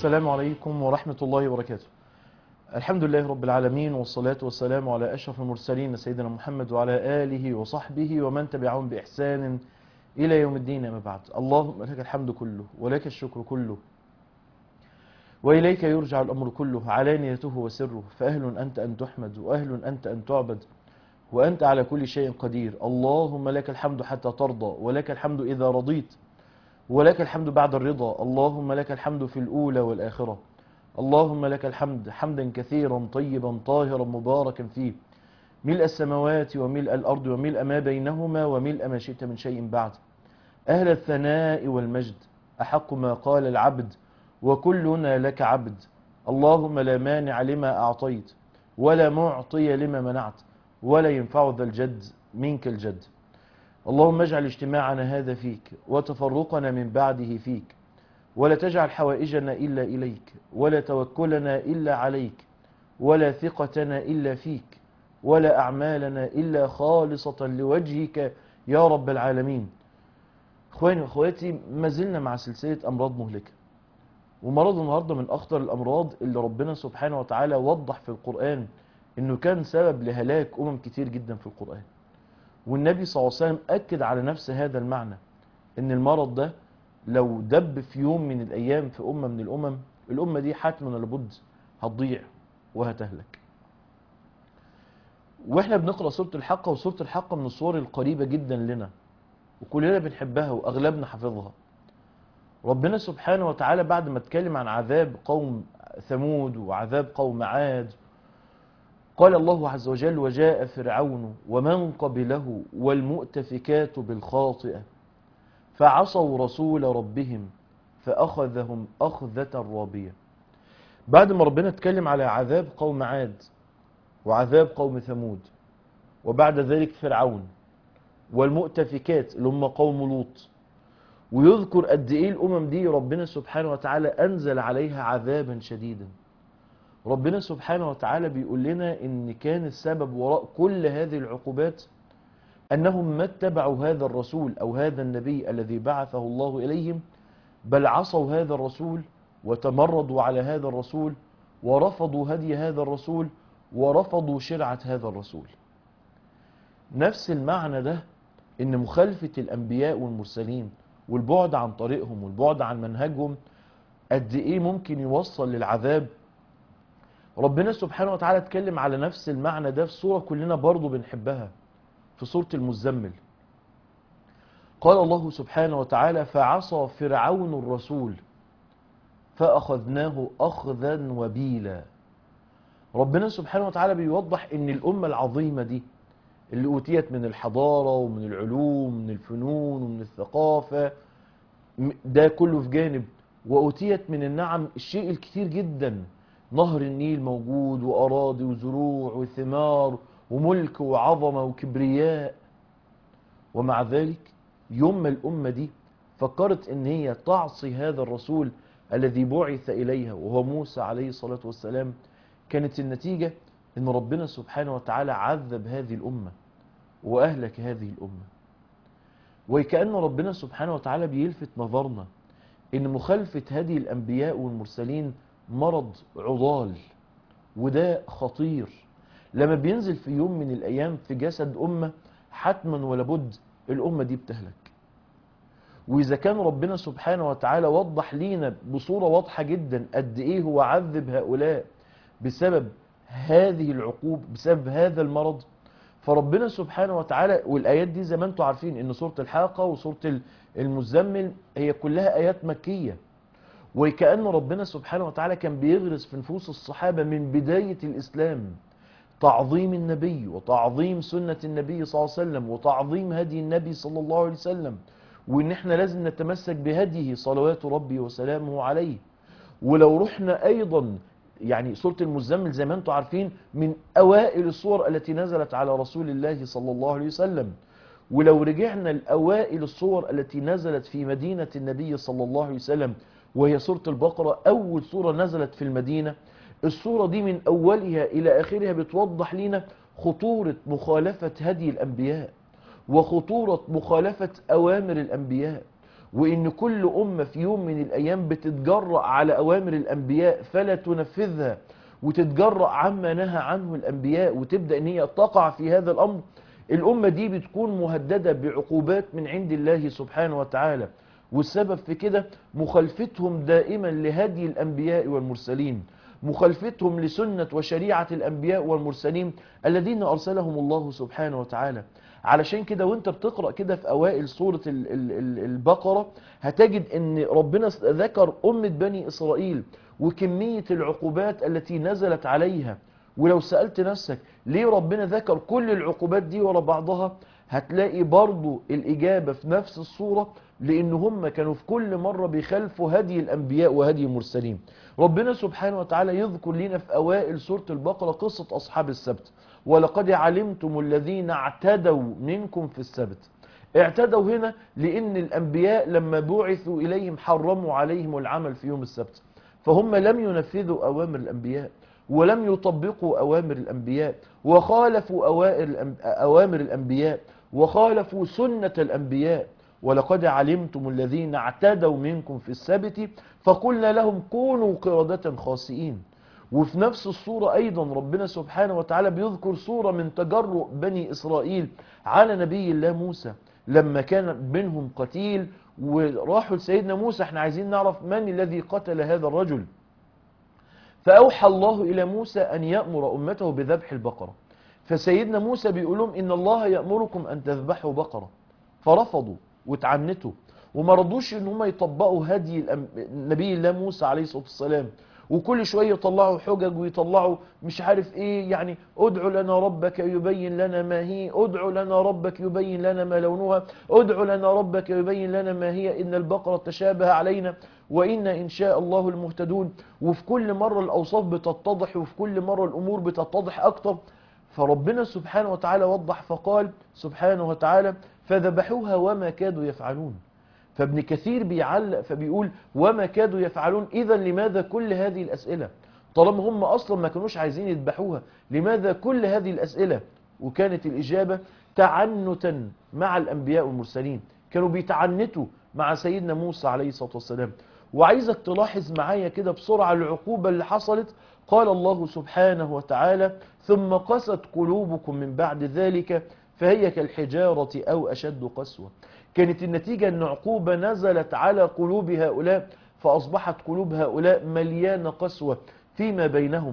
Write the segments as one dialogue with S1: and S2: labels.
S1: السلام عليكم ورحمة الله وبركاته. الحمد لله رب العالمين، والصلاة والسلام على أشرف المرسلين سيدنا محمد وعلى آله وصحبه ومن تبعهم بإحسان إلى يوم الدين. أما بعد، اللهم لك الحمد كله ولك الشكر كله وإليك يرجع الأمر كله، علانيته وسره، فأهل أنت أن تحمد وأهل أنت أن تعبد وأنت على كل شيء قدير. اللهم لك الحمد حتى ترضى، ولك الحمد إذا رضيت، ولك الحمد بعد الرضا. اللهم لك الحمد في الأولى والآخرة. اللهم لك الحمد حمدا كثيرا طيبا طاهرا مباركا فيه، ملء السماوات وملء الأرض وملء ما بينهما وملء ما شئت من شيء بعد. أهل الثناء والمجد، أحق ما قال العبد وكلنا لك عبد. اللهم لا مانع لما أعطيت ولا معطي لما منعت ولا ينفع ذا الجد منك الجد. اللهم اجعل اجتماعنا هذا فيك وتفرقنا من بعده فيك، ولا تجعل حوائجنا إلا إليك، ولا توكلنا إلا عليك، ولا ثقتنا إلا فيك، ولا أعمالنا إلا خالصة لوجهك يا رب العالمين. إخواني وأخواتي، ما زلنا مع سلسلة أمراض مهلكة، ومرض النهاردة من أخطر الأمراض اللي ربنا سبحانه وتعالى وضح في القرآن إنه كان سبب لهلاك كتير جدا في القرآن. والنبي صلى الله عليه وسلم أكد على نفس هذا المعنى، إن المرض ده لو دب في يوم من الأيام في أمة من الأمم، الأمة دي حتما لابد هتضيع وهتهلك. وإحنا بنقرأ سورة الحاقة، وسورة الحاقة من الصور القريبة جدا لنا وكلنا بنحبها وأغلبنا حافظها. ربنا سبحانه وتعالى بعد ما اتكلم عن عذاب قوم ثمود وعذاب قوم عاد، قال الله عز وجل: وجاء فرعون ومن قبله والمؤتفكات بالخاطئة فعصوا رسول ربهم فأخذهم أخذة رابية. بعد ما ربنا اتكلم على عذاب قوم عاد وعذاب قوم ثمود، وبعد ذلك فرعون والمؤتفكات اللي هم قوم لوط، ويذكر قد ايه الامم دي ربنا سبحانه وتعالى انزل عليها عذابا شديدا. ربنا سبحانه وتعالى بيقول لنا ان كان السبب وراء كل هذه العقوبات انهم ما اتبعوا هذا الرسول او هذا النبي الذي بعثه الله اليهم، بل عصوا هذا الرسول وتمردوا على هذا الرسول ورفضوا هدي هذا الرسول ورفضوا شرعة هذا الرسول. نفس المعنى ده، ان مخالفة الانبياء والمرسلين والبعد عن طريقهم والبعد عن منهجهم قد ايه ممكن يوصل للعذاب. ربنا سبحانه وتعالى اتكلم على نفس المعنى ده في سورة كلنا برضو بنحبها، في سورة المزمل. قال الله سبحانه وتعالى: فعصى فرعون الرسول فأخذناه أخذا وبيلا. ربنا سبحانه وتعالى بيوضح ان الأمة العظيمة دي اللي أوتيت من الحضارة ومن العلوم ومن الفنون ومن الثقافة، ده كله في جانب، وأوتيت من النعم الشيء الكثير جدا. نهر النيل موجود، وأراضي وزروع وثمار وملك وعظمة وكبرياء. ومع ذلك يوم ما الأمة دي فكرت ان هي تعصي هذا الرسول الذي بعث إليها وهو موسى عليه الصلاة والسلام، كانت النتيجة ان ربنا سبحانه وتعالى عذب هذه الأمة وأهلك هذه الأمة. وكأن ربنا سبحانه وتعالى بيلفت نظرنا ان مخالفة هدي الأنبياء والمرسلين مرض عضال، وده خطير. لما بينزل في يوم من الأيام في جسد أمة، حتما ولابد الأمة دي بتهلك. وإذا كان ربنا سبحانه وتعالى وضح لينا بصورة واضحة جدا قد إيه هو عذب هؤلاء بسبب هذه العقوبة، بسبب هذا المرض، فربنا سبحانه وتعالى، والآيات دي زي ما انتم عارفين ان سورة الحاقة وسورة المزمل هي كلها آيات مكية. وكأن ربنا سبحانه وتعالى كان بيغرس في نفوس الصحابة من بداية الإسلام تعظيم النبي وتعظيم سنة النبي صلى الله عليه وسلم وتعظيم هدي النبي صلى الله عليه وسلم، وان احنا لازم نتمسك بهديه صلوات ربي وسلامه عليه. ولو رحنا ايضا يعني سورة المزمل زي ما انتم عارفين من اوائل الصور التي نزلت على رسول الله صلى الله عليه وسلم. ولو رجعنا لأوائل الصور التي نزلت في مدينة النبي صلى الله عليه وسلم، وهي سورة البقرة، أول سورة نزلت في المدينة. السورة دي من أولها إلى آخرها بتوضح لنا خطورة مخالفة هدي الأنبياء وخطورة مخالفة أوامر الأنبياء وإن كل أمة في يوم من الأيام بتتجرأ على أوامر الأنبياء فلا تنفذها، وتتجرأ عما نهى عنه الأنبياء وتبدأ إن هي تقع في هذا الأمر، الأمة دي بتكون مهددة بعقوبات من عند الله سبحانه وتعالى. والسبب في كده مخالفتهم دائما لهدي الأنبياء والمرسلين، مخالفتهم لسنة وشريعة الأنبياء والمرسلين الذين أرسلهم الله سبحانه وتعالى. علشان كده وانت بتقرأ كده في أوائل سورة البقرة هتجد ان ربنا ذكر أمة بني إسرائيل وكمية العقوبات التي نزلت عليها. ولو سألت نفسك ليه ربنا ذكر كل العقوبات دي ورا بعضها، هتلاقي برضو الإجابة في نفس الصورة، لأن هم كانوا في كل مرة بيخالفوا هدي الأنبياء وهدي المرسلين. ربنا سبحانه وتعالى يذكر لنا في أوائل سورة البقرة قصة أصحاب السبت، ولقد علمتم الذين اعتدوا منكم في السبت. اعتدوا هنا لأن الأنبياء لما بعثوا إليهم حرموا عليهم العمل في يوم السبت، فهم لم ينفذوا أوامر الأنبياء ولم يطبقوا أوامر الأنبياء، وخالفوا أوامر الأنبياء، وخالفوا سنة الأنبياء. ولقد علمتم الذين اعتدوا منكم في السبت فقلنا لهم كونوا قردة خاسئين. وفي نفس الصورة أيضا ربنا سبحانه وتعالى بيذكر صورة من تجرؤ بني إسرائيل على نبي الله موسى لما كان منهم قتيل، وراحوا لسيدنا موسى احنا عايزين نعرف من الذي قتل هذا الرجل. فأوحى الله إلى موسى أن يأمر أمته بذبح البقرة. فسيدنا موسى بيقول لهم إن الله يأمركم أن تذبحوا بقرة، فرفضوا وتعنتوا وما رضوش ان هم يطبقوا هدي نبي الله موسى عليه الصلاة والسلام. وكل شوية يطلعوا حجج ويطلعوا مش عارف ايه، يعني ادعوا لنا ربك يبين لنا ما هي، ادعوا لنا ربك يبين لنا ما لونها، ادعوا لنا ربك يبين لنا ما هي، ان البقرة تشابه علينا وإنا إن شاء الله المهتدون. وفي كل مرة الأوصاف بتتضح، وفي كل مرة الأمور بتتضح أكتر. فربنا سبحانه وتعالى وضح فقال سبحانه وتعالى فذبحوها وما كادوا يفعلون. فابن كثير بيعلق فبيقول وما كادوا يفعلون، إذا لماذا كل هذه الأسئلة طالما هم أصلا ما كانوش عايزين يذبحوها؟ لماذا كل هذه الأسئلة؟ وكانت الإجابة تعنتا مع الأنبياء والمرسلين، كانوا بيتعنتوا مع سيدنا موسى عليه الصلاة والسلام. وعايزك تلاحظ معايا كده بسرعة العقوبة اللي حصلت. قال الله سبحانه وتعالى ثم قست قلوبكم من بعد ذلك فهي كالحجارة أو أشد قسوة. كانت النتيجة أن عقوبة نزلت على قلوب هؤلاء فأصبحت قلوب هؤلاء مليانة قسوة فيما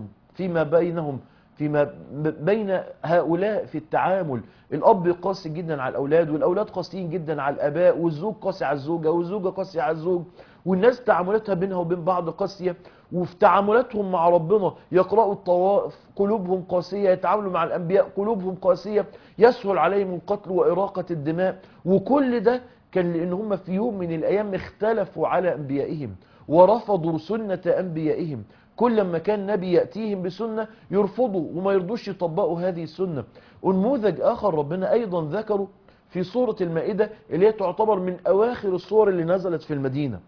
S1: بين هؤلاء في التعامل. الأب قاسي جدا على الأولاد، والأولاد قاسيين جدا على الآباء، والزوج قاسي على الزوجة، والزوجة قاسية على الزوج، والناس تعاملاتها بينها وبين بعض قاسية. وفي تعاملاتهم مع ربنا يقرأوا الطوائف قلوبهم قاسية، يتعاملوا مع الأنبياء قلوبهم قاسية، يسهل عليهم القتل وإراقة الدماء. وكل ده كان لأن هم في يوم من الأيام اختلفوا على أنبيائهم ورفضوا سنة أنبيائهم. كل ما كان نبي يأتيهم بسنة يرفضوا وما يرضوش يطبقوا هذه السنة. ونموذج آخر ربنا أيضا ذكره في سورة المائدة اللي هي تعتبر من أواخر السور اللي نزلت في المدينة.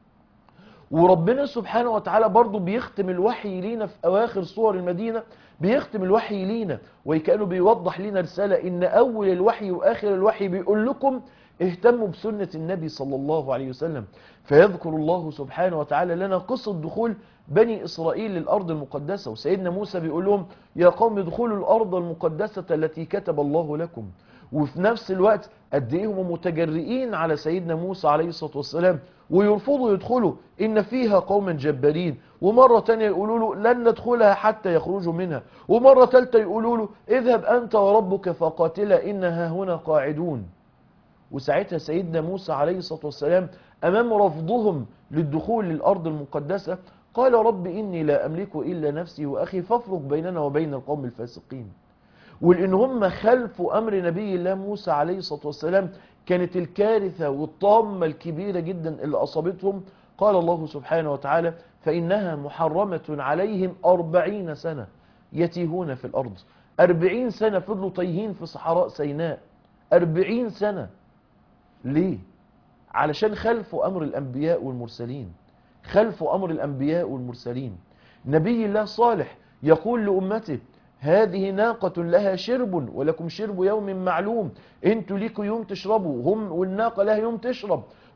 S1: وربنا سبحانه وتعالى برضو بيختم الوحي لينا في أواخر سور المدينة، بيختم الوحي لينا وكأنه بيوضح لنا رسالة إن أول الوحي وآخر الوحي بيقول لكم اهتموا بسنة النبي صلى الله عليه وسلم. فيذكر الله سبحانه وتعالى لنا قصة دخول بني إسرائيل للأرض المقدسة، وسيدنا موسى بيقول لهم يا قوم ادخلوا الأرض المقدسة التي كتب الله لكم. وفي نفس الوقت قد ايه هم متجرئين على سيدنا موسى عليه الصلاة والسلام ويرفضوا يدخلوا، إن فيها قوما جبارين. ومرة تانية يقولوا له لن ندخلها حتى يخرجوا منها. ومرة ثالثة يقولوا له اذهب أنت وربك فقاتلا إنها هنا قاعدون. وساعتها سيدنا موسى عليه الصلاة والسلام أمام رفضهم للدخول للأرض المقدسة قال رب إني لا أملك إلا نفسي وأخي فافرق بيننا وبين القوم الفاسقين. ولأن هم خلفوا أمر نبي الله موسى عليه الصلاة والسلام كانت الكارثة والطامة الكبيرة جدا اللي أصابتهم. قال الله سبحانه وتعالى فإنها محرمة عليهم 40 سنة يتيهون في الأرض. 40 سنة فضلوا تايهين في صحراء سيناء. 40 سنة ليه؟ علشان خلفوا أمر الأنبياء والمرسلين، خلفوا أمر الأنبياء والمرسلين. نبي الله صالح يقول لأمته هذه ناقة لها شرب ولكم شرب يوم معلوم، انتوا ليكوا يوم تشربوا، هم والناقة لها يوم تشرب.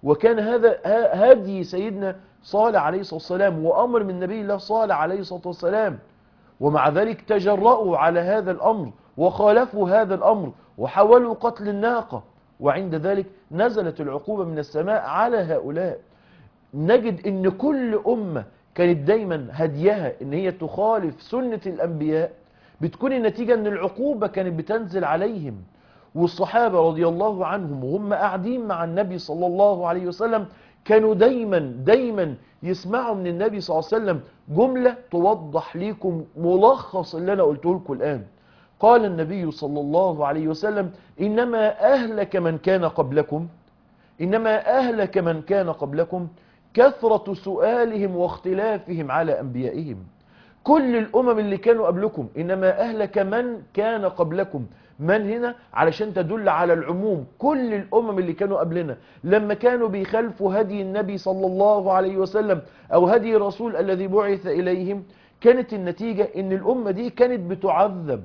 S1: وكان هذا هدي سيدنا صالح عليه الصلاة والسلام وأمر من نبي الله صالح عليه الصلاة والسلام، ومع ذلك تجرؤوا على هذا الأمر وخالفوا هذا الأمر وحاولوا قتل الناقة، وعند ذلك نزلت العقوبة من السماء على هؤلاء. نجد ان كل أمة كانت دايما هديها ان هي تخالف سنة الأنبياء، بتكون النتيجة ان العقوبة كانت بتنزل عليهم. والصحابة رضي الله عنهم وهم قاعدين مع النبي صلى الله عليه وسلم كانوا دايما يسمعوا من النبي صلى الله عليه وسلم جملة توضح لكم ملخص اللي أنا قلته لكم الآن. قال النبي صلى الله عليه وسلم: إنما أهلك من كان قبلكم كثرة سؤالهم واختلافهم على أنبيائهم. كل الأمم اللي كانوا قبلكم إنما أهلك من كان قبلكم. من هنا علشان تدل على العموم. كل الأمم اللي كانوا قبلنا لما كانوا بيخالفوا هدي النبي صلى الله عليه وسلم أو هدي الرسول الذي بعث إليهم، كانت النتيجة إن الأمة دي كانت بتعذب.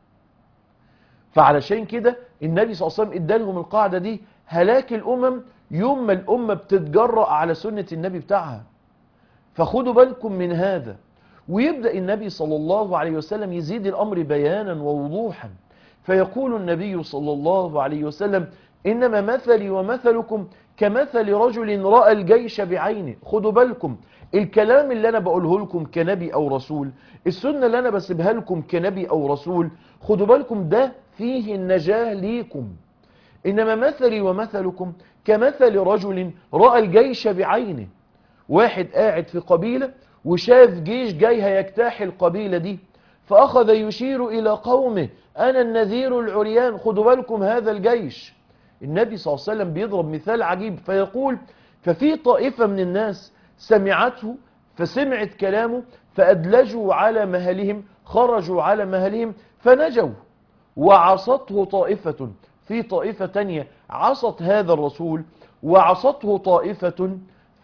S1: فعلشان كده النبي صلى الله عليه وسلم ادالهم القاعدة دي: هلاك الأمم يوم ما الأمة بتتجرأ على سنة النبي بتاعها. فخدوا بالكم من هذا. ويبدأ النبي صلى الله عليه وسلم يزيد الأمر بيانا ووضوحا، فيقول النبي صلى الله عليه وسلم: إنما مثلي ومثلكم كمثل رجل رأى الجيش بعينه. خدوا بالكم، الكلام اللي أنا بقوله لكم كنبي أو رسول، السنة اللي أنا بسيبها لكم كنبي أو رسول، خدوا بالكم ده فيه النجاة ليكم. إنما مثلي ومثلكم كمثل رجل رأى الجيش بعينه. واحد قاعد في قبيلة وشاف جيش جاي هيجتاح القبيلة دي، فأخذ يشير إلى قومه: أنا النذير العريان، خدوا بالكم هذا الجيش. النبي صلى الله عليه وسلم بيضرب مثال عجيب فيقول: ففي طائفة من الناس سمعته فسمعت كلامه فأدلجوا على مهلهم، خرجوا على مهلهم فنجوا، وعصته طائفة. في طائفة تانية عصت هذا الرسول وعصته طائفة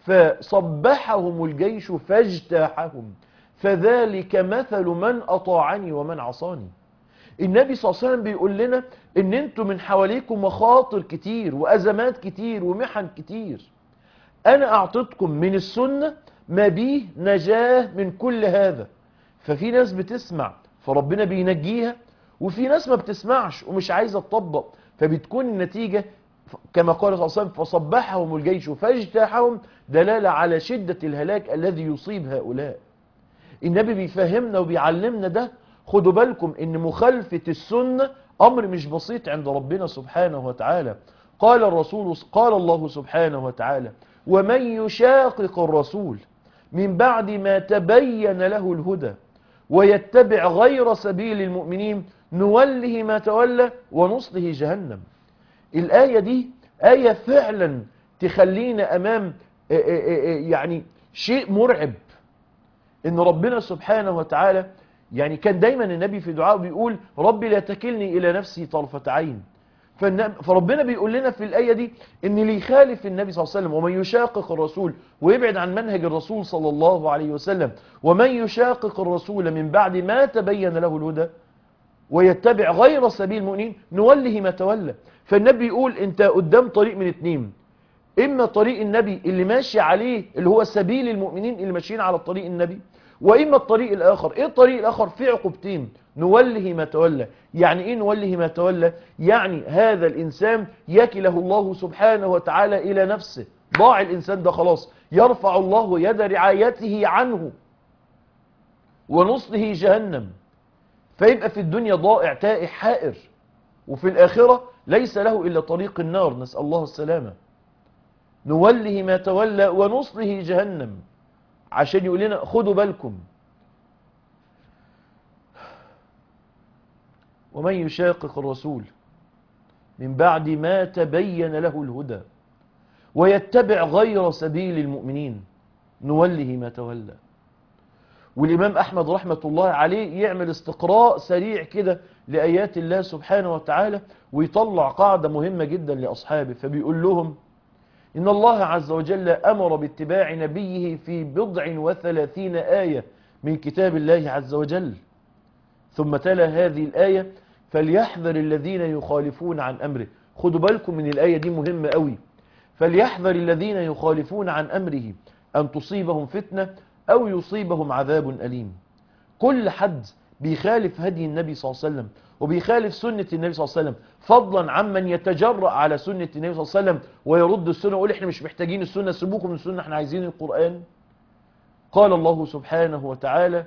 S1: فصبحهم الجيش فاجتاحهم، فذلك مثل من أطاعني ومن عصاني. النبي صلى الله عليه وسلم بيقول لنا ان انتم من حواليكم مخاطر كتير وأزمات كتير ومحن كتير. أنا أعطيتكم من السنة ما بيه نجاة من كل هذا. ففي ناس بتسمع فربنا بينجيها، وفي ناس ما بتسمعش ومش عايزة تطبق، فبتكون النتيجة كما قال صلى الله عليه وسلم: فصبحهم الجيش فاجتاحهم، دلالة على شدة الهلاك الذي يصيب هؤلاء. النبي بيفهمنا وبيعلمنا ده. خدوا بالكم ان مخالفة السنة امر مش بسيط عند ربنا سبحانه وتعالى. قال الله سبحانه وتعالى: ومن يشاقق الرسول من بعد ما تبين له الهدى ويتبع غير سبيل المؤمنين نوله ما تولى ونصله جهنم. الآية دي آية فعلا تخلينا أمام يعني شيء مرعب، إن ربنا سبحانه وتعالى يعني كان دايما النبي في دعاء بيقول: ربي لا تكلني إلى نفسي طرفة عين. فربنا بيقول لنا في الآية دي إن اللي يخالف النبي صلى الله عليه وسلم ومن يشاقق الرسول ويبعد عن منهج الرسول صلى الله عليه وسلم، ومن يشاقق الرسول من بعد ما تبين له الهدى ويتبع غير سبيل المؤمنين نوله ما تولى. فالنبي يقول انت قدام طريق من اتنين: اما طريق النبي اللي ماشي عليه اللي هو سبيل المؤمنين اللي ماشيين على الطريق النبي، واما الطريق الاخر. ايه الطريق الاخر؟ فيه عقوبتين: نوله ما تولى. يعني ايه نوله ما تولى؟ يعني هذا الانسان يكله الله سبحانه وتعالى الى نفسه، ضاع الانسان ده خلاص، يرفع الله يد رعايته عنه ونصله جهنم، فيبقى في الدنيا ضائع تائه حائر، وفي الآخرة ليس له إلا طريق النار، نسأل الله السلامة. نوله ما تولى ونصله جهنم، عشان يقول لنا خدوا بالكم. ومن يشاقق الرسول من بعد ما تبين له الهدى ويتبع غير سبيل المؤمنين نوله ما تولى. والإمام أحمد رحمة الله عليه يعمل استقراء سريع كده لآيات الله سبحانه وتعالى ويطلع قاعدة مهمة جدا لأصحابه، فبيقول لهم: إن الله عز وجل أمر باتباع نبيه في 37 آية من كتاب الله عز وجل، ثم تلا هذه الآية: فليحذر الذين يخالفون عن أمره. خدوا بالكم من الآية دي مهمة قوي. فليحذر الذين يخالفون عن أمره أن تصيبهم فتنة أو يصيبهم عذاب أليم. كل حد بيخالف هدي النبي صلى الله عليه وسلم وبيخالف سنة النبي صلى الله عليه وسلم، فضلا عمن يتجرأ على سنة النبي صلى الله عليه وسلم ويرد السنة ويقول احنا مش محتاجين السنة، سيبوكم من السنة، احنا عايزين القرآن. قال الله سبحانه وتعالى: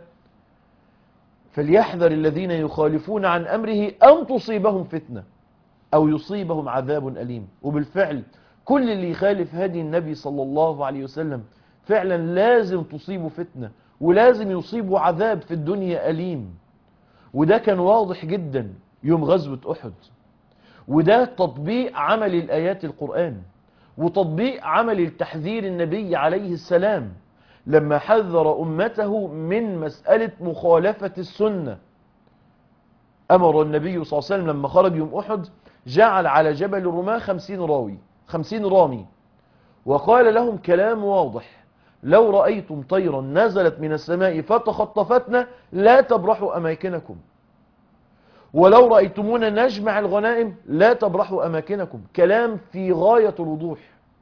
S1: فليحذر الذين يخالفون عن أمره أن تصيبهم فتنة أو يصيبهم عذاب أليم. وبالفعل كل اللي يخالف هدي النبي صلى الله عليه وسلم فعلا لازم تصيبه فتنة ولازم يصيبه عذاب في الدنيا أليم. وده كان واضح جدا يوم غزوة أحد، وده تطبيق عمل الآيات القرآن وتطبيق عمل التحذير النبي عليه السلام لما حذر أمته من مسألة مخالفة السنة. أمر النبي صلى الله عليه وسلم لما خرج يوم أحد جعل على جبل الرماة 50 رامي، وقال لهم كلام واضح: لو رأيتم طيرا نزلت من السماء فتخطفتنا لا تبرحوا أماكنكم، ولو رأيتمونا نجمع الغنائم لا تبرحوا أماكنكم. كلام في غاية الوضوح.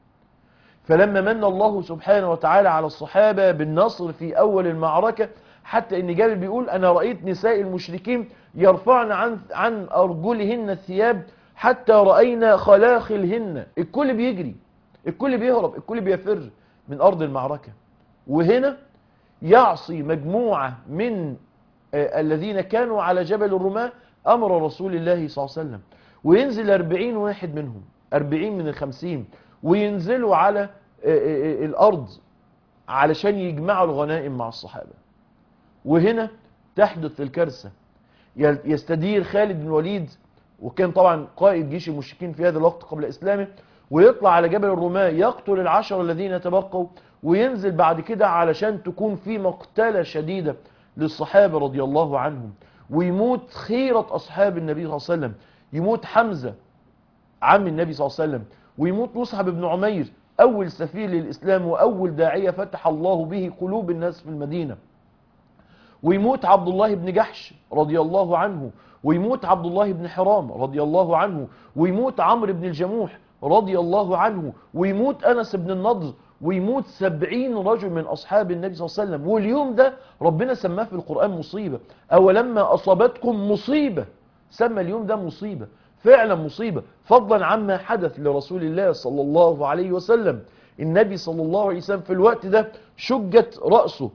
S1: فلما من الله سبحانه وتعالى على الصحابة بالنصر في أول المعركة، حتى إن جابر بيقول: أنا رأيت نساء المشركين يرفعن عن أرجلهن الثياب حتى رأينا خلاخلهن. الكل بيجري، الكل بيهرب، الكل بيفر من أرض المعركة. وهنا يعصي مجموعة من الذين كانوا على جبل الرماة أمر رسول الله صلى الله عليه وسلم، وينزل 40 واحد منهم، 40 من 50، وينزلوا على الأرض علشان يجمعوا الغنائم مع الصحابة. وهنا تحدث الكارثة. يستدير خالد بن الوليد، وكان طبعا قائد جيش المشركين في هذا الوقت قبل إسلامه، ويطلع على جبل الرماة يقتل ال10 الذين تبقوا، وينزل بعد كده علشان تكون في مقتلة شديدة للصحابة رضي الله عنهم، ويموت خيرة أصحاب النبي صلى الله عليه وسلم. يموت حمزة عم النبي صلى الله عليه وسلم، ويموت مصعب بن عمير أول سفير للإسلام وأول داعية فتح الله به قلوب الناس في المدينة، ويموت عبد الله بن جحش رضي الله عنه، ويموت عبد الله بن حرام رضي الله عنه، ويموت عمرو بن الجموح رضي الله عنه، ويموت أنس بن النضر، ويموت 70 رجل من أصحاب النبي صلى الله عليه وسلم. واليوم ده ربنا سماه في القرآن مصيبة. أولما أصابتكم مصيبة، سمى اليوم ده مصيبة، فعلا مصيبة، فضلا عما حدث لرسول الله صلى الله عليه وسلم. النبي صلى الله عليه وسلم في الوقت ده شجت رأسه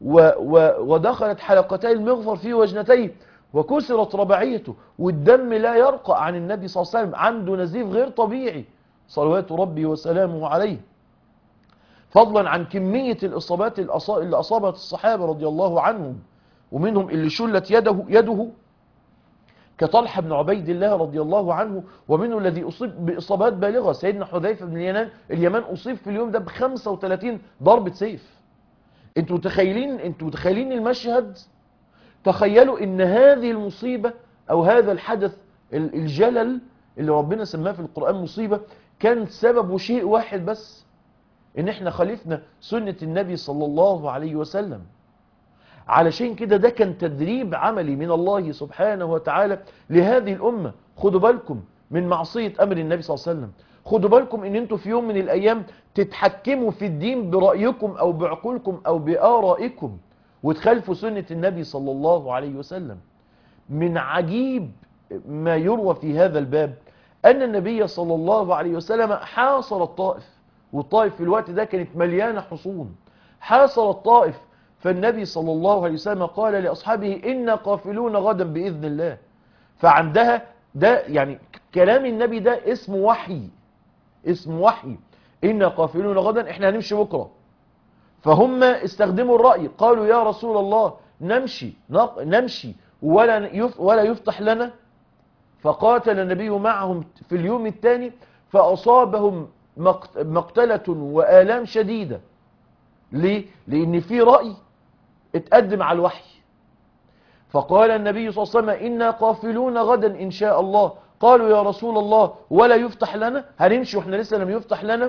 S1: ودخلت حلقتي المغفر في وجنتيه وكسرت رباعيته، والدم لا يرقى عن النبي صلى الله عليه وسلم، عنده نزيف غير طبيعي صلوات ربي وسلامه عليه. فضلا عن كمية الإصابات اللي أصابت الصحابة رضي الله عنهم، ومنهم اللي شلت يده كطلحة بن عبيد الله رضي الله عنه، ومنه الذي أصيب بإصابات بالغة سيدنا حذيفة بن اليمان أصيب في اليوم ده ب35 ضربة سيف. انتوا متخيلين المشهد؟ تخيلوا ان هذه المصيبة او هذا الحدث الجلل اللي ربنا سماه في القرآن مصيبة كان سببه شيء واحد بس، ان احنا خالفنا سنة النبي صلى الله عليه وسلم. علشان كده ده كان تدريب عملي من الله سبحانه وتعالى لهذه الأمة. خدوا بالكم من معصية أمر النبي صلى الله عليه وسلم، خدوا بالكم ان انتوا في يوم من الأيام تتحكموا في الدين برأيكم أو بعقولكم أو بآرائكم وتخالفوا سنة النبي صلى الله عليه وسلم. من عجيب ما يروى في هذا الباب أن النبي صلى الله عليه وسلم حاصر الطائف، والطائف في الوقت ده كانت مليانة حصون، حاصر الطائف. فالنبي صلى الله عليه وسلم قال لأصحابه: إنا قافلون غدا بإذن الله. فعندها ده يعني كلام النبي ده اسمه وحي، اسمه وحي. إنا قافلون غدا، احنا هنمشي بكرة. فهم استخدموا الرأي، قالوا: يا رسول الله نمشي ولا يفتح لنا. فقاتل النبي معهم في اليوم الثاني فأصابهم مقتلة وآلام شديدة. ليه؟ لأن في رأي اتقدم على الوحي. فقال النبي صلى الله عليه وسلم: إنا قافلون غدا إن شاء الله. قالوا: يا رسول الله ولا يفتح لنا، هنمشي وإحنا لسه لم يفتح لنا.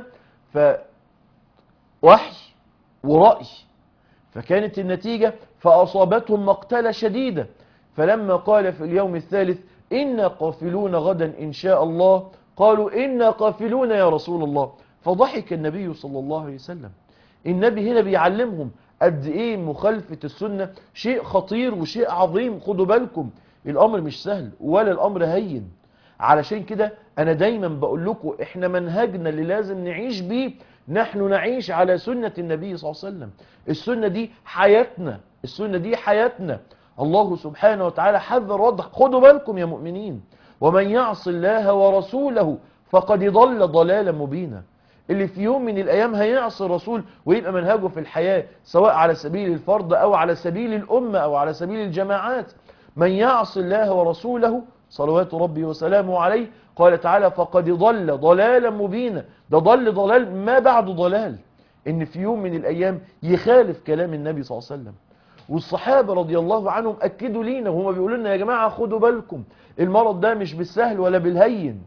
S1: فوحي ورأي، فكانت النتيجة فأصابتهم مقتلة شديدة. فلما قال في اليوم الثالث: إنا قافلون غدا إن شاء الله، قالوا: إنا قافلون يا رسول الله. فضحك النبي صلى الله عليه وسلم. النبي هنا بيعلمهم قد ايه مخالفة السنة شيء خطير وشيء عظيم. خدوا بالكم الامر مش سهل ولا الامر هين. علشان كده انا دايما بقول لكم احنا منهجنا اللي لازم نعيش بيه، نحن نعيش على سنة النبي صلى الله عليه وسلم. السنة دي حياتنا، السنة دي حياتنا. الله سبحانه وتعالى حذر وضح. خدوا بالكم يا مؤمنين، ومن يعص الله ورسوله فقد ضل ضلالا مبينا. اللي في يوم من الأيام هيعصي الرسول ويبقى منهجه في الحياة سواء على سبيل الفرد أو على سبيل الأمة أو على سبيل الجماعات، من يعص الله ورسوله صلوات ربي وسلامه عليه، قال تعالى فقد ضل ضلالا مبينا. ده ضل ضلال ما بعد ضلال، إن في يوم من الأيام يخالف كلام النبي صلى الله عليه وسلم. والصحابة رضي الله عنهم أكدوا لينا وهم بيقولوا لنا يا جماعة خدوا بالكم، المرض ده مش بالسهل ولا بالهين،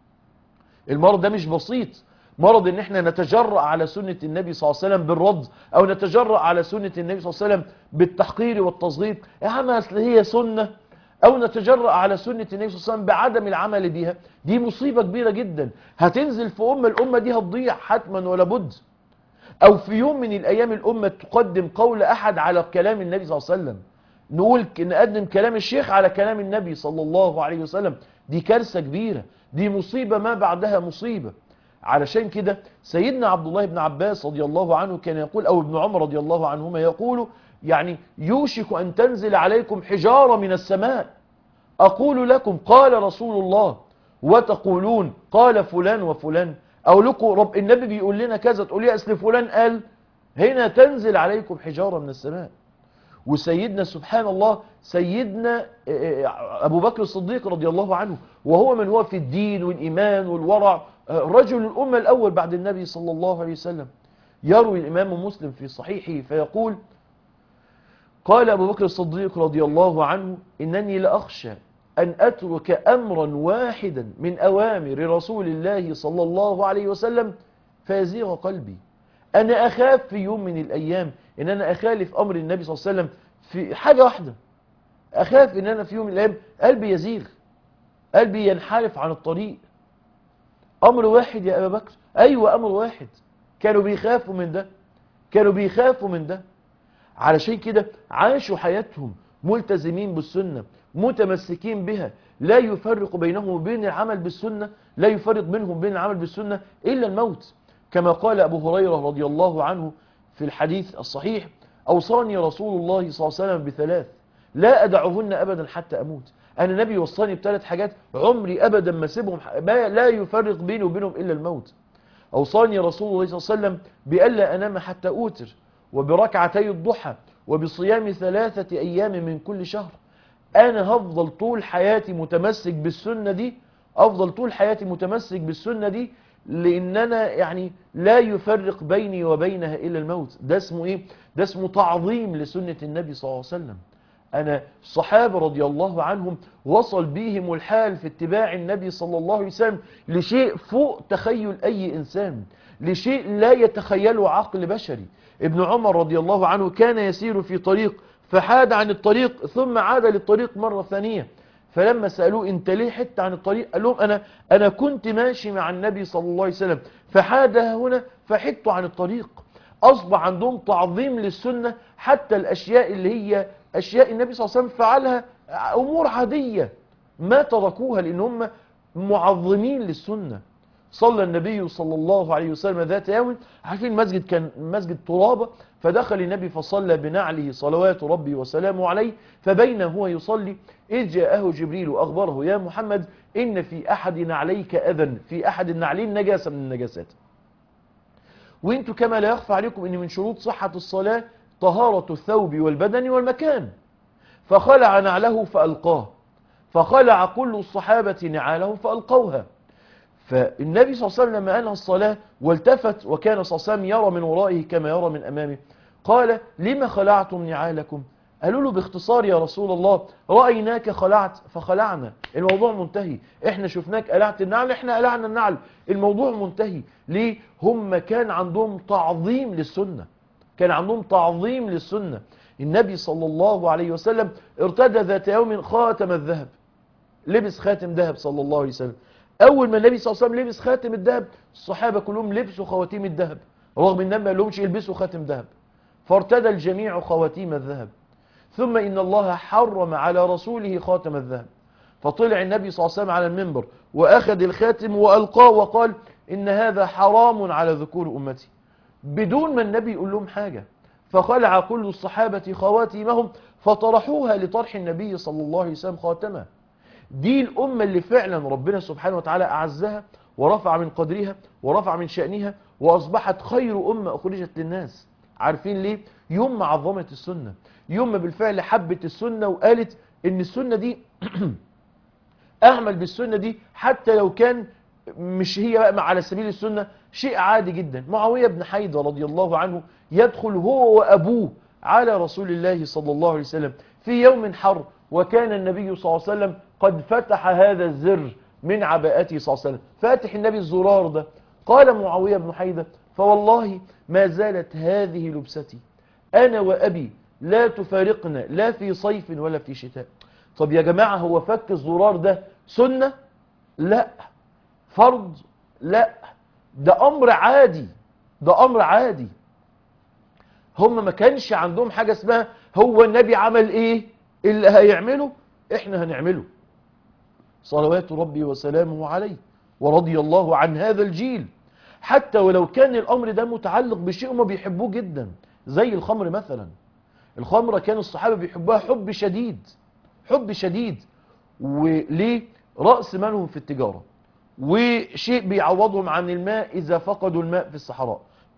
S1: المرض ده مش بسيط. مرض ان احنا نتجرأ على سنة النبي صلى الله عليه وسلم بالرد، او نتجرأ على سنة النبي صلى الله عليه وسلم بالتحقير والتصغير، يا عم اصل هي سنة، او نتجرأ على سنة النبي صلى الله عليه وسلم بعدم العمل بها. دي مصيبة كبيرة جدا هتنزل في الامة دي هتضيع حتما ولا بد. او في يوم من الايام الامة تقدم قول احد على كلام النبي صلى الله عليه وسلم، نقول نقدم كلام الشيخ على كلام النبي صلى الله عليه وسلم. دي كارثة كبيرة، دي مصيبة ما بعدها مصيبة. علشان كده سيدنا عبد الله بن عباس رضي الله عنه كان يقول، او ابن عمر رضي الله عنهما يقول، يعني يوشك ان تنزل عليكم حجارة من السماء، اقول لكم قال رسول الله وتقولون قال فلان وفلان، او لكم رب النبي بيقول لنا كذا تقول لي اصل فلان قال، هنا تنزل عليكم حجارة من السماء. وسيدنا سبحان الله سيدنا أبو بكر الصديق رضي الله عنه، وهو من هو في الدين والإيمان والورع، رجل الأمة الأول بعد النبي صلى الله عليه وسلم، يروي الإمام مسلم في صحيحه فيقول قال أبو بكر الصديق رضي الله عنه إنني لأخشى أن أترك أمرا واحدا من أوامر رسول الله صلى الله عليه وسلم فيزيغ قلبي. أنا أخاف في يوم من الأيام إن أنا أخالف أمر النبي صلى الله عليه وسلم في حاجة واحدة، أخاف إن أنا في يوم من الأيام قلبي يزيغ، قلبي ينحرف عن الطريق. أمر واحد يا أبا بكر، أيوة أمر واحد. كانوا بيخافوا من ده، كانوا بيخافوا من ده. علشان كده عاشوا حياتهم ملتزمين بالسنة، متمسكين بها، لا يفرق بينهم وبين العمل بالسنة، لا يفرق بينهم وبين العمل بالسنة إلا الموت. كما قال أبو هريرة رضي الله عنه في الحديث الصحيح أوصاني رسول الله صلى الله عليه وسلم بثلاث لا أدعهن أبدا حتى أموت. أنا النبي وصاني بثلاث حاجات عمري أبدا ما سيبهم، ما لا يفرق بيني وبينهم إلا الموت. أوصاني رسول الله صلى الله عليه وسلم بألا أنام حتى أوتر، وبركعتي الضحى، وبصيام 3 أيام من كل شهر. أنا هفضل طول حياتي متمسك بالسنة دي، أفضل طول حياتي متمسك بالسنة دي، لأن أنا يعني لا يفرق بيني وبينها إلا الموت. ده اسمه إيه؟ ده اسمه تعظيم لسنة النبي صلى الله عليه وسلم. أنا الصحابة رضي الله عنهم وصل بيهم الحال في اتباع النبي صلى الله عليه وسلم لشيء فوق تخيل أي إنسان، لشيء لا يتخيله عقل بشري. ابن عمر رضي الله عنه كان يسير في طريق فحاد عن الطريق ثم عاد للطريق مرة ثانية، فلما سألوه انت ليه حدت عن الطريق؟ قال لهم أنا كنت ماشي مع النبي صلى الله عليه وسلم فحاد هنا فحدت عن الطريق. أصبح عندهم تعظيم للسنة، حتى الأشياء اللي هي أشياء النبي صلى الله عليه وسلم فعلها أمور عادية ما تركوها لأن هم معظمين للسنة. صلى النبي صلى الله عليه وسلم ذات يوم، عارفين المسجد كان مسجد ترابة، فدخل النبي فصلى بنعله صلوات ربي وسلامه عليه، فبين هو يصلي إذ جاءه جبريل أخبره يا محمد إن في أحد نعليك أذى، في أحد النعلين نجاسة من النجاسات، وإنتم كما لا يخفى عليكم إن من شروط صحة الصلاة طهارة الثوب والبدن والمكان. فخلع نعله فألقاه، فخلع كل الصحابة نعالهم فألقوها. فالنبي صلى الله عليه وسلم لما أنهى الصلاة والتفت وكان صلى الله عليه وسلم يرى من ورائه كما يرى من أمامه، قال لما خلعتم نعالكم؟ قالوا له باختصار يا رسول الله رأيناك خلعت فخلعنا، الموضوع منتهي، احنا شفناك قلعت النعل احنا قلعنا النعل، الموضوع منتهي. ليه؟ هم كان عندهم تعظيم للسنة، كان عندهم تعظيم للسنة. النبي صلى الله عليه وسلم ارتدى ذات يوم خاتم الذهب، لبس خاتم ذهب صلى الله عليه وسلم، أول ما النبي صلى الله عليه وسلم لبس خاتم الذهب الصحابة كلهم لبسوا خواتيم الذهب، رغم أن ما لهمش يلبسوا خاتم ذهب، فارتدى الجميع خواتيم الذهب. ثم إن الله حرم على رسوله خاتم الذهب، فطلع النبي صلى الله عليه وسلم على المنبر وأخذ الخاتم وألقاه وقال إن هذا حرام على ذكور أمتي، بدون ما النبي يقول لهم حاجة. فخلع كل الصحابة خواتيمهم فطرحوها لطرح النبي صلى الله عليه وسلم خاتمه. دي الأمة اللي فعلا ربنا سبحانه وتعالى أعزها ورفع من قدرها ورفع من شأنها وأصبحت خير أمة أخرجت للناس. عارفين ليه؟ يوم ما عظمت السنة، يوم ما بالفعل حبت السنة وقالت إن السنة دي أعمل بالسنة دي حتى لو كان مش هي بقى على سبيل السنة، شيء عادي جدا. معاوية بن حيدة رضي الله عنه يدخل هو وأبوه على رسول الله صلى الله عليه وسلم في يوم حر، وكان النبي صلى الله عليه وسلم قد فتح هذا الزر من عباءته صلى الله عليه وسلم، فاتح النبي الزرار ده. قال معاوية بن حيدة فوالله ما زالت هذه لبستي أنا وأبي لا تفارقنا لا في صيف ولا في شتاء. طب يا جماعة، هو فك الزرار ده سنة؟ لا. فرض؟ لا. ده أمر عادي، ده أمر عادي. هم ما كانش عندهم حاجة اسمها هو النبي عمل ايه اللي هيعمله احنا هنعمله، صلوات ربي وسلامه عليه. ورضي الله عن هذا الجيل، حتى ولو كان الأمر ده متعلق بشيء ما بيحبوه جدا، زي الخمر مثلا. الخمرة كان الصحابة بيحبوها حب شديد، حب شديد. وليه؟ رأس مالهم في التجارة، وشيء بيعوضهم عن الماء إذا فقدوا الماء في الصحراء.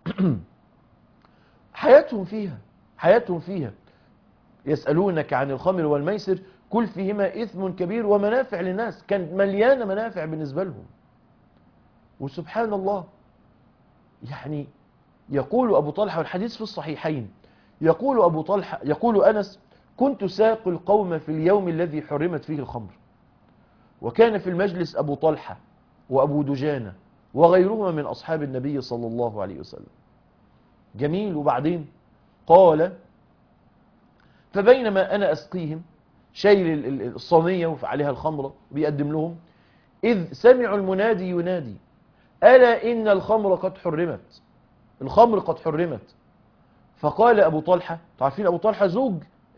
S1: حياتهم فيها، حياتهم فيها. يسألونك عن الخمر والميسر كل فيهما إثم كبير ومنافع للناس، كانت مليانة منافع بالنسبة لهم. وسبحان الله، يعني يقول أبو طلحة والحديث في الصحيحين، يقول أبو طلحة يقول أنس كنت ساق القوم في اليوم الذي حرمت فيه الخمر، وكان في المجلس أبو طلحة وأبو دجانة وغيرهما من أصحاب النبي صلى الله عليه وسلم. جميل. وبعدين قال فبينما أنا أسقيهم، شايل الصينية وعليها الخمرة بيقدم لهم، إذ سمعوا المنادي ينادي ألا إن الخمر قد حرمت، الخمر قد حرمت. فقال أبو طلحة، تعرفين أبو طلحة زوج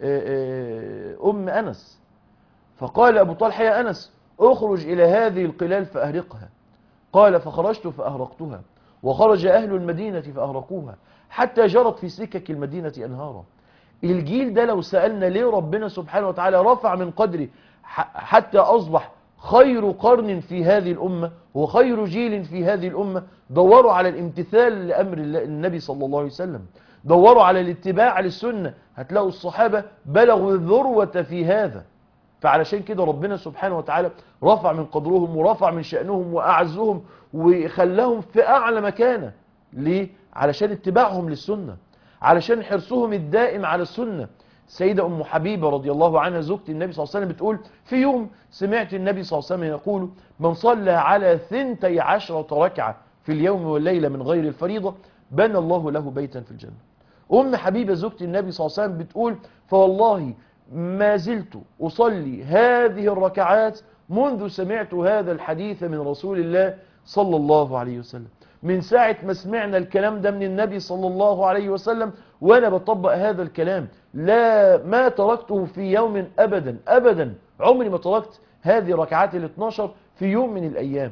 S1: أم أنس، فقال أبو طلحة يا أنس أخرج إلى هذه القلال فأهرقها. قال فخرجت فأهرقتها، وخرج أهل المدينة فأهرقوها حتى جرت في سكك المدينة أنهارا. الجيل ده لو سألنا ليه ربنا سبحانه وتعالى رفع من قدره حتى أصبح خير قرن في هذه الأمة وخير جيل في هذه الأمة، دوروا على الامتثال لأمر النبي صلى الله عليه وسلم، دوروا على الاتباع للسنة، هتلاقوا الصحابة بلغوا الذروة في هذا. فعلشان كده ربنا سبحانه وتعالى رفع من قدرهم ورفع من شأنهم وأعزهم وخلاهم في أعلى مكانة. ليه؟ علشان اتباعهم للسنة، علشان حرصهم الدائم على السنة. السيدة أم حبيبة رضي الله عنها زوجة النبي صلى الله عليه وسلم بتقول في يوم سمعت النبي صلى الله عليه وسلم يقول من صلى على 12 ركعة في اليوم والليلة من غير الفريضة بنى الله له بيتا في الجنة. أم حبيبة زوجة النبي صلى الله عليه وسلم بتقول فوالله ما زلت أصلي هذه الركعات منذ سمعت هذا الحديث من رسول الله صلى الله عليه وسلم. من ساعة ما سمعنا الكلام ده من النبي صلى الله عليه وسلم وأنا بطبق هذا الكلام، لا ما تركته في يوم أبدا أبدا، عمري ما تركت هذه ركعات ال12 في يوم من الأيام.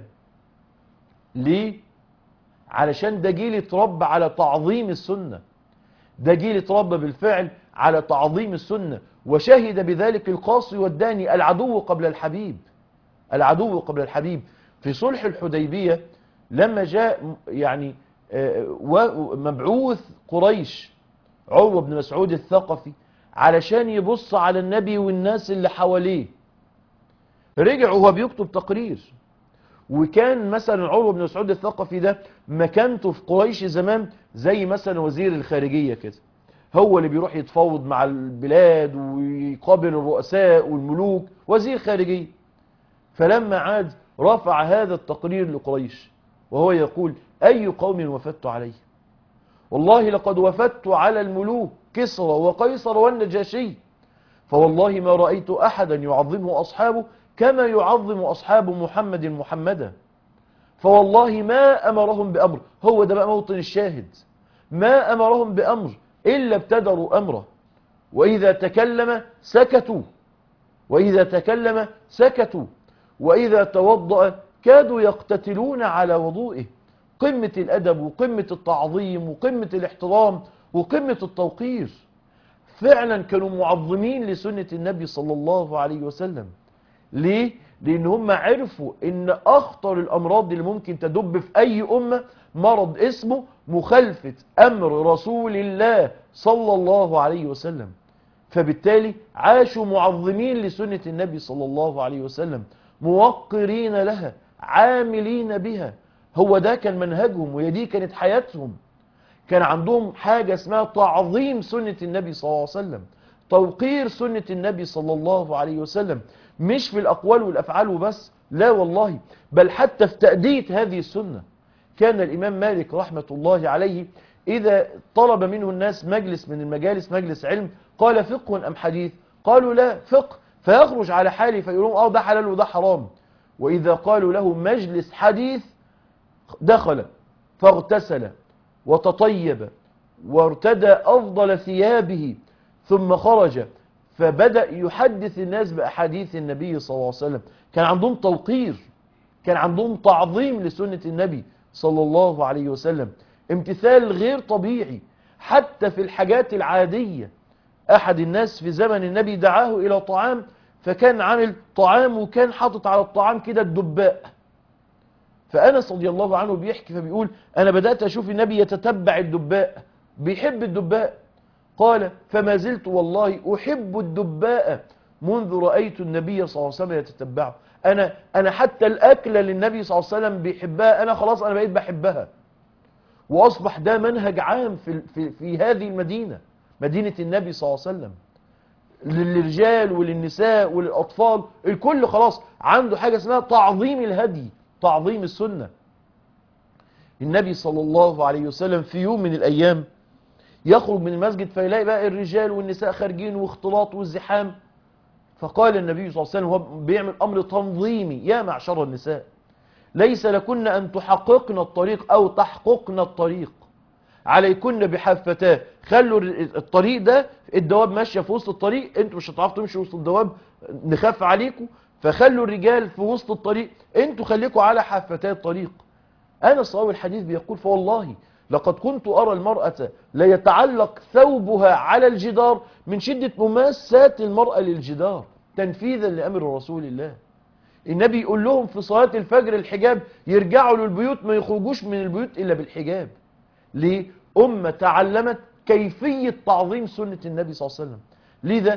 S1: ليه؟ علشان ده جيل اتربى على تعظيم السنة، ده جيل اتربى بالفعل على تعظيم السنة، وشهد بذلك القاصي والداني، العدو قبل الحبيب، العدو قبل الحبيب. في صلح الحديبية لما جاء يعني مبعوث قريش عروة بن مسعود الثقفي علشان يبص على النبي والناس اللي حواليه، رجع وهو بيكتب تقرير. وكان مثلا عروة بن مسعود الثقفي ده مكانته في قريش زمان زي مثلا وزير الخارجية كده، هو اللي بيروح يتفاوض مع البلاد ويقابل الرؤساء والملوك، وزير خارجية. فلما عاد رفع هذا التقرير لقريش وهو يقول أي قوم وفدت عليه؟ والله لقد وفدت على الملوك كسرى وقيصر والنجاشي، فوالله ما رأيت أحدا يعظمه أصحابه كما يعظم أصحاب محمد محمدا. فوالله ما أمرهم بأمر، هو ده بقى موطن الشاهد، ما أمرهم بأمر إلا ابتدروا أمره، وإذا تكلم سكتوا، وإذا تكلم سكتوا، وإذا توضأ كادوا يقتتلون على وضوئه. قمة الأدب وقمة التعظيم وقمة الاحترام وقمة التوقير. فعلا كانوا معظمين لسنة النبي صلى الله عليه وسلم. ليه؟ لأن هم عرفوا إن أخطر الأمراض اللي ممكن تدب في أي أمة مرض اسمه مخالفة أمر رسول الله صلى الله عليه وسلم. فبالتالي عاشوا معظمين لسنة النبي صلى الله عليه وسلم، موقرين لها، عاملين بها. هو ده كان منهجهم، وهي دي كانت حياتهم. كان عندهم حاجة اسمها تعظيم سنة النبي صلى الله عليه وسلم، توقير سنة النبي صلى الله عليه وسلم، مش في الأقوال والأفعال وبس، لا والله، بل حتى في تأدية هذه السنة. كان الإمام مالك رحمة الله عليه إذا طلب منه الناس مجلس من المجالس، مجلس علم، قال فقه أم حديث؟ قالوا لا فقه، فيخرج على حاله فيقولون ده حلال وده حرام. وإذا قالوا له مجلس حديث دخل فاغتسل وتطيب وارتدى أفضل ثيابه ثم خرج فبدأ يحدث الناس بأحاديث النبي صلى الله عليه وسلم. كان عندهم توقير، كان عندهم تعظيم لسنة النبي صلى الله عليه وسلم، امتثال غير طبيعي حتى في الحاجات العادية. أحد الناس في زمن النبي دعاه إلى طعام، فكان عامل طعام وكان حاطط على الطعام كده الدباء. فأنس رضي الله عنه بيحكي فبيقول أنا بدأت أشوف النبي يتتبع الدباء، بيحب الدباء. قال فما زلت والله أحب الدباء منذ رأيت النبي صلى الله عليه وسلم يتتبعه. أنا حتى الأكلة للنبي صلى الله عليه وسلم بيحبها، أنا خلاص أنا بقيت بحبها. وأصبح ده منهج عام في هذه المدينة، مدينة النبي صلى الله عليه وسلم، للرجال وللنساء وللأطفال، الكل خلاص عنده حاجة اسمها تعظيم الهدي، تعظيم السنة. النبي صلى الله عليه وسلم في يوم من الأيام يخرج من المسجد فيلاقي بقى الرجال والنساء خارجين واختلاط والزحام. فقال النبي صلى الله عليه وسلم هو بيعمل أمر تنظيمي: يا معشر النساء ليس لكن أن تحققن الطريق أو تحققن الطريق، عليكن بحافتاه. خلوا الطريق ده الدواب ماشية في وسط الطريق، انتوا مش هتعرفوا تمشوا وسط الدواب، نخاف عليكم، فخلوا الرجال في وسط الطريق، انتوا خليكوا على حافتي الطريق. أنس راوي الحديث بيقول فوالله لقد كنت أرى المرأة لا يتعلق ثوبها على الجدار من شدة مماسات المرأة للجدار تنفيذا لأمر رسول الله. النبي يقول لهم في صلاة الفجر الحجاب يرجعوا للبيوت، ما يخرجوش من البيوت إلا بالحجاب. ليه؟ أمة تعلمت كيفية تعظيم سنة النبي صلى الله عليه وسلم. لذا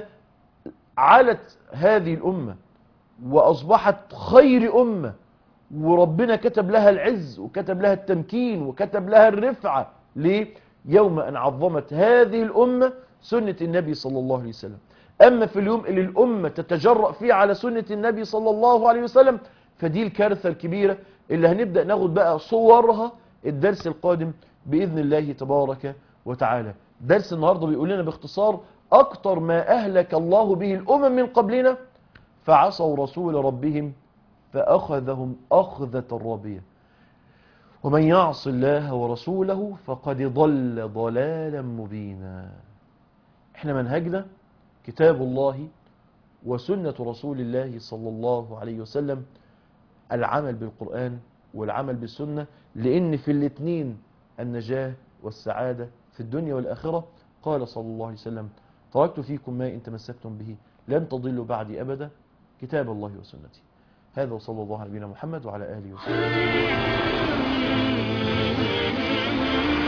S1: علت هذه الأمة وأصبحت خير أمة، وربنا كتب لها العز وكتب لها التمكين وكتب لها الرفعة. ليه؟ يوم أن عظمت هذه الأمة سنة النبي صلى الله عليه وسلم. أما في اليوم اللي الأمة تتجرأ فيه على سنة النبي صلى الله عليه وسلم، فدي الكارثة الكبيرة اللي هنبدأ ناخد بقى صورها الدرس القادم بإذن الله تبارك وتعالى. درس النهاردة بيقول لنا باختصار أكتر ما أهلك الله به الأمم من قبلنا فعصوا رسول ربهم فأخذهم أخذة رابية، ومن يعص الله ورسوله فقد ضل ضلالا مبينا. احنا منهجنا كتاب الله وسنة رسول الله صلى الله عليه وسلم، العمل بالقرآن والعمل بالسنة، لأن في الاثنين النجاة والسعادة في الدنيا والآخرة. قال صلى الله عليه وسلم تركت فيكم ما إن تمسكتم به لن تضلوا بعدي أبدا، كتاب الله وسنتي. هذا وصلى الله على نبينا محمد وعلى آله وصحبه.